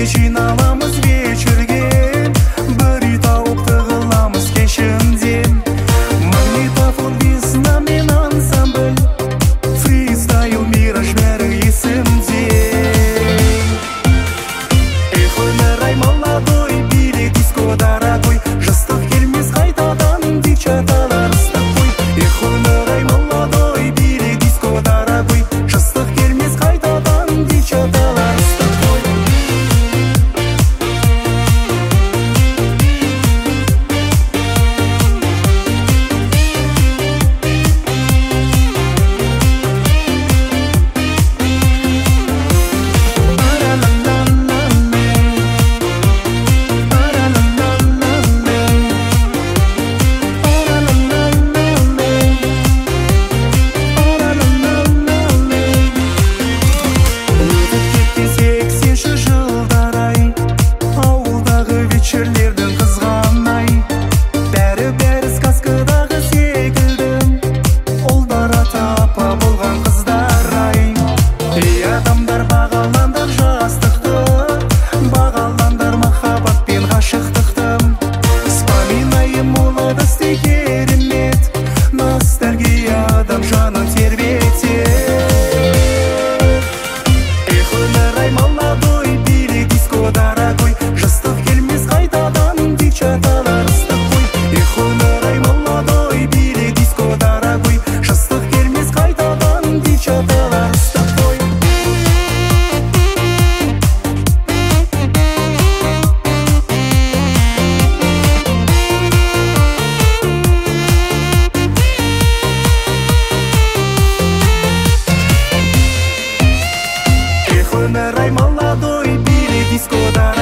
жиналамыз вечерге, бір үй тауып тығыламыз кешімден. Магнитофон, весна мен ансамбль, фристайл, мираж бәрі есімде. Эх, өмір ай молодой, биле диско дорогой, жастық келмес қайтадан девчаталар ыстық қой. Эх, өмір ай молодой, биле диско дорогой, жастық келмес қайтадан девчаталар ыстық қой. Вечерлердің қызғанай, бәрі сказкадағы секілді, ұлдар ата апа болған қыздар ай. Ей адамдар, бағаландар жастықты, бағаландар махаббат пен ғашықтықты. Вспоминаем молодости керемет, ностальгия адам жанын тербетет. Эх, өмір ай молодой, биле диско дорогой, жастық келмес қайтадан девчаталар ыстық қой. Эх, өмір ай молодой, биле диско дорогой, жастық келмес қайтадан девчаталар ыстық қой. Эх, өмір ай молодой, биле диско дорогой,